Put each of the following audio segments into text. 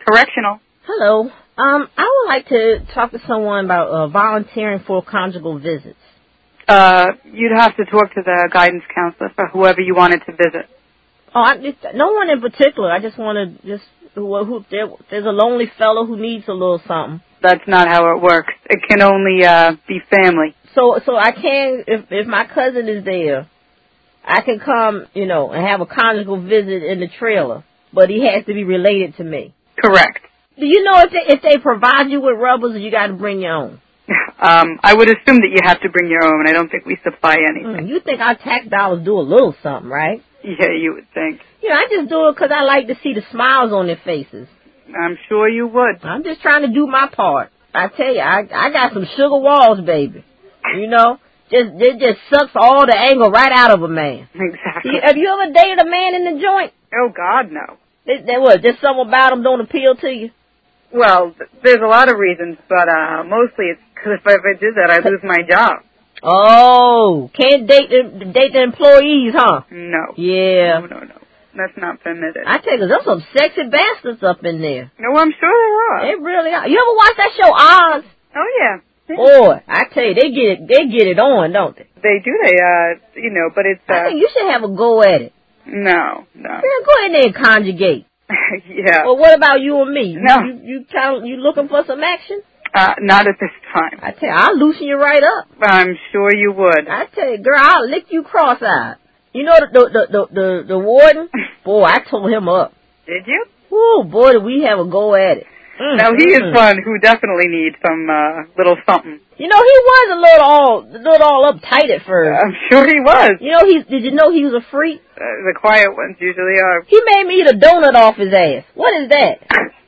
Correctional. Hello. I would like to talk to someone about volunteering for conjugal visits. You'd have to talk to the guidance counselor for whoever you wanted to visit. Oh, no one in particular. I just want to there's a lonely fellow who needs a little something. That's not how it works. It can only be family. So I can, if my cousin is there, I can come, and have a conjugal visit in the trailer, but he has to be related to me. Correct. Do you know if they provide you with rubbers, or you got to bring your own? I would assume that you have to bring your own. I don't think we supply anything. You think our tax dollars do a little something, right? Yeah, you would think. I just do it because I like to see the smiles on their faces. I'm sure you would. I'm just trying to do my part. I tell you, I got some sugar walls, baby. It just sucks all the anger right out of a man. Exactly. Have you ever dated a man in the joint? Oh, God, no. Just something about him don't appeal to you? Well, there's a lot of reasons, but mostly it's because if I ever did that, I'd lose my job. Oh, can't date the employees, huh? No. Yeah. No. That's not permitted. I tell you, there's some sexy bastards up in there. No, I'm sure there are. They really are. You ever watch that show Oz? Oh, yeah. Boy, I tell you, they get it on, don't they? They do. But it's. I think you should have a go at it. No. Yeah, go in there and conjugate. Yeah. Well, what about you and me? No. You looking for some action? Not at this time. I tell you, I'll loosen you right up. I'm sure you would. I tell you, girl, I'll lick you cross-eyed. You know the warden? Boy, I told him up. Did you? Oh, boy, did we have a go at it. Now, he is one who definitely needs some little something. He was a little all uptight at first. I'm sure he was. Did you know he was a freak? The quiet ones usually are. He made me eat a donut off his ass. What is that?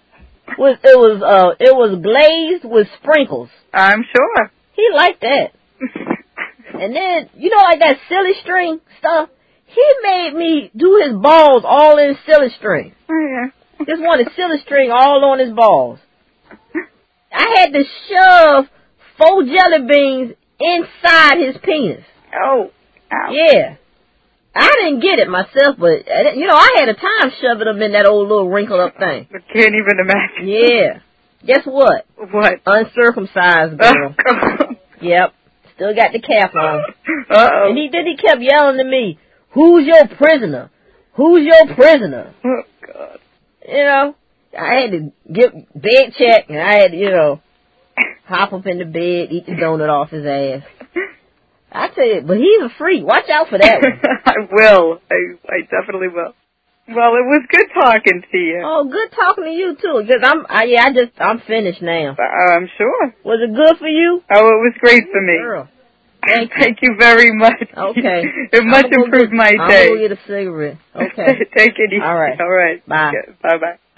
It was glazed with sprinkles. I'm sure. He liked that. And then, like that silly string stuff, he made me do his balls all in silly string. Oh, yeah. Just wanted silly string all on his balls. I had to shove 4 jelly beans inside his penis. Oh. Ow. Yeah. I didn't get it myself, but, I had a time shoving them in that old little wrinkled up thing. I can't even imagine. Yeah. Guess what? What? Uncircumcised girl. Yep. Still got the cap on. Uh-oh. And he kept yelling to me, "Who's your prisoner? Who's your prisoner?" Oh, God. I had to get bed check, and I had to, hop up in the bed, eat the donut off his ass. I tell you, but he's a freak. Watch out for that one. I will. I definitely will. Well, it was good talking to you. Oh, good talking to you too. Cause I'm finished now. I'm sure. Was it good for you? Oh, it was great for me. Girl, thank you very much. Okay. It much improved my day. I'm gonna get a cigarette. Okay. Take it easy. All right. All right. Bye. Bye bye.